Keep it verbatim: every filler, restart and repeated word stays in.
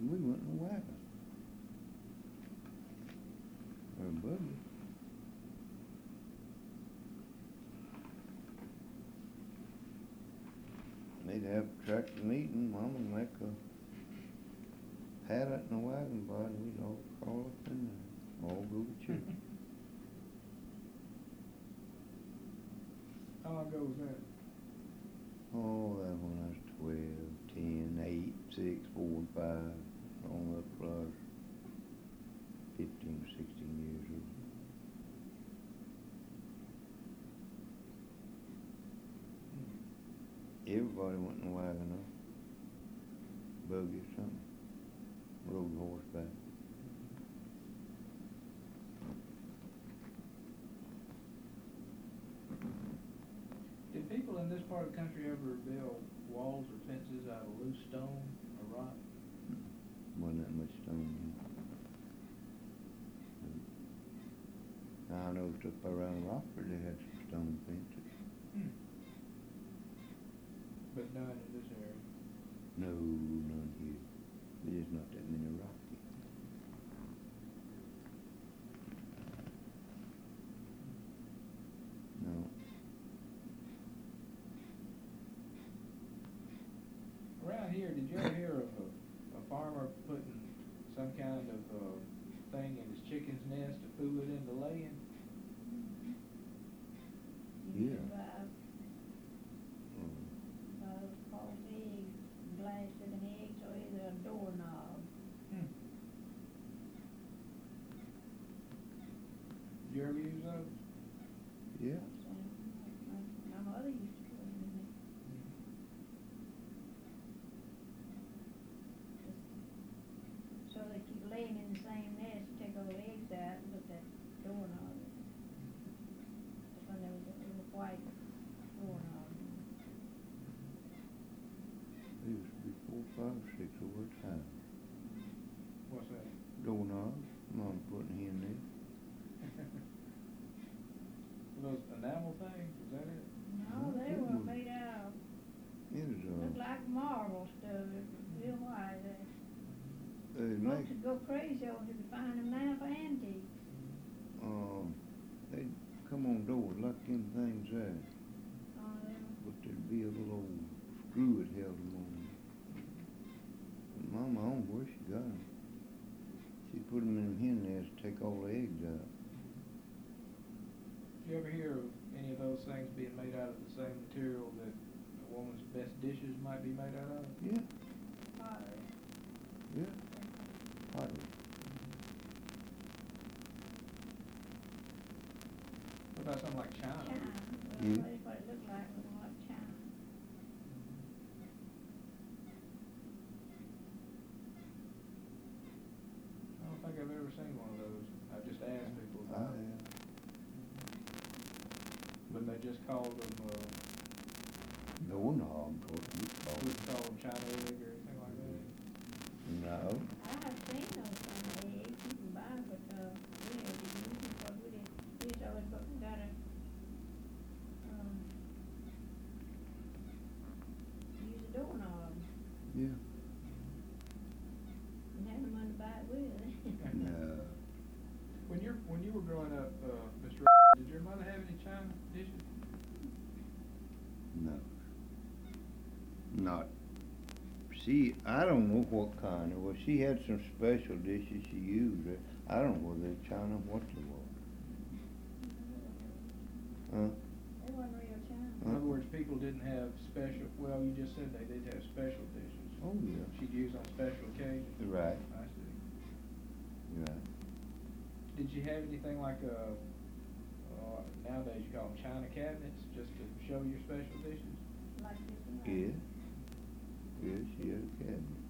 we went in a wagon. Or a buggy. They'd have a tractor meeting, Mama make a pallet and a wagon body, we'd all crawl up in there, all go to church. How long ago was that? Oh, that when I was twelve, ten, eight, six, four, and five, on up till I was fifteen or sixteen years old. Everybody went in a wagon, though. Buggy or something. Rode horseback. Did people in this part of the country ever build walls or fences out of loose stone or rock? Wasn't that much stone in it. I know up around Rockford they had some stone fences. Hmm. But none in this area. No, none here. There's not that many rocky. No. Around here, did you ever hear of a, a farmer putting some kind of uh, thing in his chicken's nest to fool it into laying? Yeah. Survive Um, those false eggs, blasted an egg, so either a doorknob. Hmm. Did you ever use those? yeah. So, my, my mother used to put them in it. So they keep laying in the same nest, take all the eggs out and put that doorknob in. That's when there was a little white doorknob. There used to be four, five, six over a time. What's that? Doorknobs, Mom putting in there. Those enamel things, is that it? No, they it were was- made out, It was, looked uh, like marble stuff, it was real white. They- they Folks make, would go crazy over it to find them now for antiques. uh, they'd come on doors like them things there, Oh, they but there'd be a little old screw that held them on. But Mama, I don't know where she got them. She put them in them hen nests to take all the eggs out. Did you ever hear of any of those things being made out of the same material that a woman's best dishes might be made out of? Yeah, pottery. yeah, pottery. What about something like China? China, Yeah. well, that's what it looked like, it was like China. I don't think I've ever seen one of those. I've just asked people I about it. have. But they just called them, uh, Doorknob, what we call wouldn't it. call them China egg or anything like that. No, I have seen those kind of eggs, you can buy them, but, uh, we never did use them, because we didn't, we just always got, got a, um, use a doorknob, yeah, and have them under by it with it. no. When you're, when you were growing up, uh, Mister did your mother have any China dishes? No. Not. She, I don't know what kind it was. She had some special dishes she used. uh, I don't know whether they're China, what they were. Huh? They wasn't real China. In other words, people didn't have special, well, you just said they did have special dishes. Oh, yeah. She'd use on special occasions. Right, I see. right. Did you have anything like, uh, uh, nowadays you call them China cabinets, just to show your special dishes? Like this one. Yeah. Yeah, she had a cabinet.